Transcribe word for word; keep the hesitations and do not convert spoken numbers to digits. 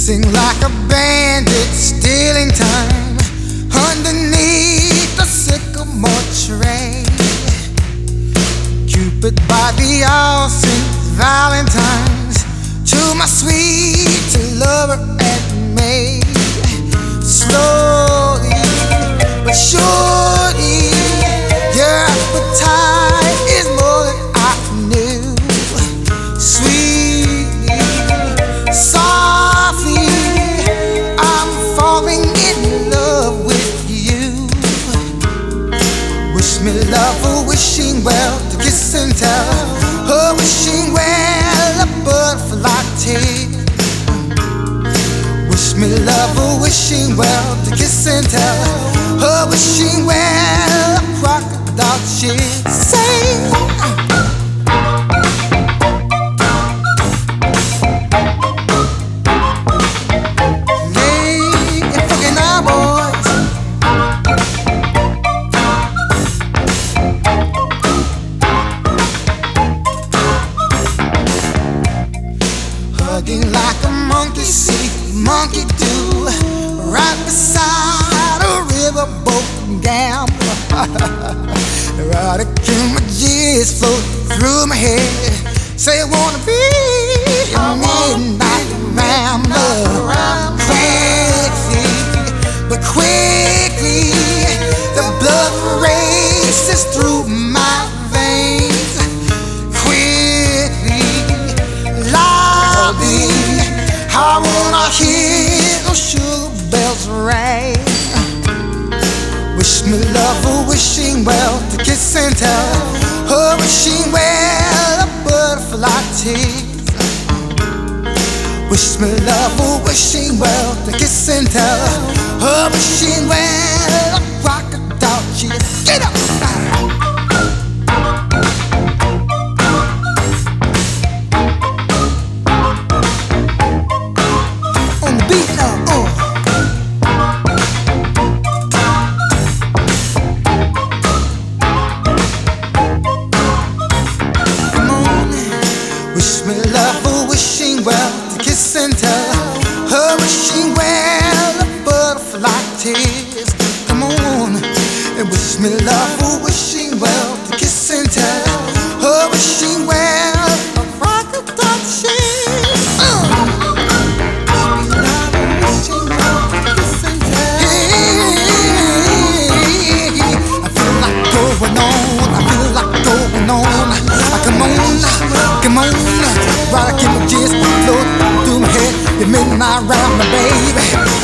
Sing like a bandit, stealing time underneath the sycamore tree. Cupid by the all Saint Valentine's, to my sweet lover and me. Slowly but surely, your appetite is more than I knew. Sweetly, softly, I'm falling in love with you. Wish me love, a wishing well, to kiss and tell. Oh, wishing well, a butterfly tale. Wish me love, a wishing well, to kiss and tell. Oh, wishing well, a crocodile she'll sing. Hugging like a monkey see, monkey do, right beside a riverboat gambler. Erotic images float through my head, say I wanna be a midnight rambler. Quickly, but quickly, the blood races through my veins. Quickly, lobby, I wanna hear those sugar bells ring. Wish me love, a wishing well, to kiss and tell. Oh, wishing well, a butterfly tease. Wish me love, a wishing well, to kiss and tell. Oh, wishing well, a crocodile cheese. Get up! On the beat now, oh. Wish me love, a wishing well, to kiss and tell. Oh, wishing well, a butterfly tears. Come on, and wish me love, a wishing well, to kiss and tell. Oh, wishing well, a crocodile cheese. Uh. Wishing well, a kiss and tell. Yeah, I feel like going on, I feel like going on. I come on, come on. Rock images float through my head. You midnight round my baby.